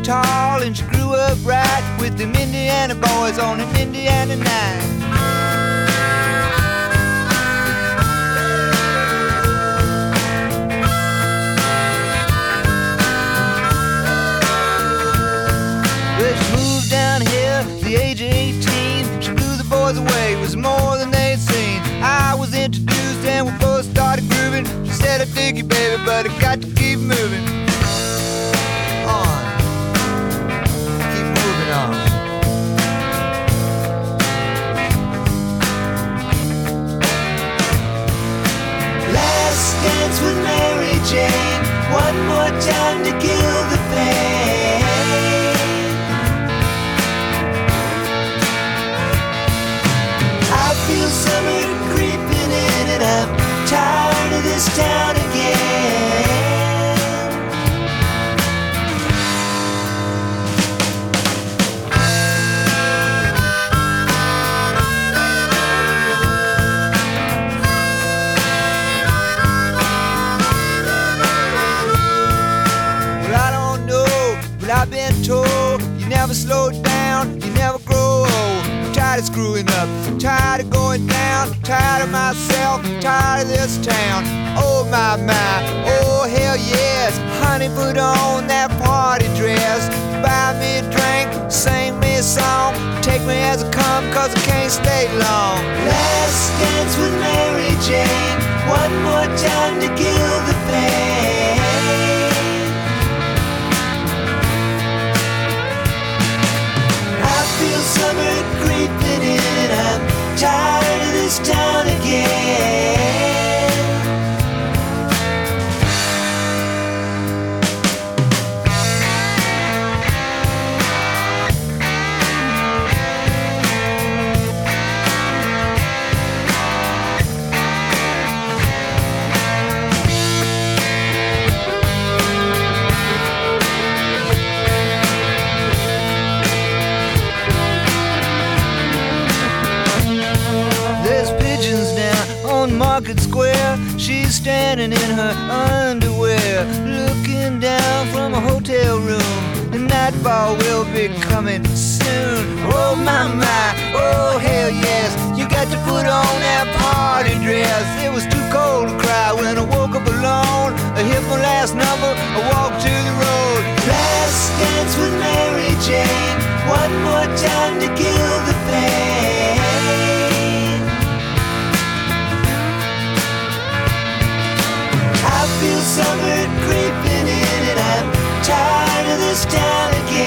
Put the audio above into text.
tall and she grew up right with them Indiana boys on an Indiana night. Well, she moved down here at the age of 18. She blew the boys away, it was more than they'd seen. I was introduced and we both started grooving. She said, I dig you, baby, but I got to keep moving on. Keep moving on. Last dance with Mary Jane, one more time to kill the pain. I feel summer creeping in and I'm tired of this town again. Well, I don't know, but I've been told you never slow down, you never grow old. I'm tired of screwing up, tired of going down, tired of myself, tired of this town. Oh my, oh hell yes. Honey, put on that party dress, buy me a drink, sing me a song, take me as I come, cause I can't stay long. Last dance with Mary Jane, one more time to kill the pain. I feel summer creeping in and I'm tired of this town again. Market Square, she's standing in her underwear, looking down from a hotel room. The nightfall will be coming soon. Oh my, oh hell yes. You got to put on that party dress. It was too cold to cry when I woke up alone. I hit my last number, I walked to the road. Last dance with Mary Jane, one more time to kill the pain. I feel summer creeping in and I'm tired of this town again.